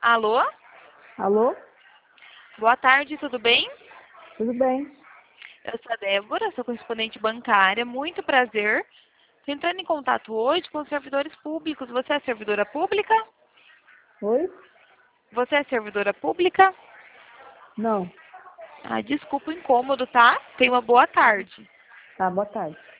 Alô? Alô? Boa tarde, tudo bem? Tudo bem? Eu sou a Débora, sou correspondente bancária, muito prazer. Estou entrando em contato hoje com os servidores públicos. Você é servidora pública? Oi? Você é servidora pública? Não. Ah, desculpa o incômodo, tá? Tenha uma boa tarde. Tá, boa tarde.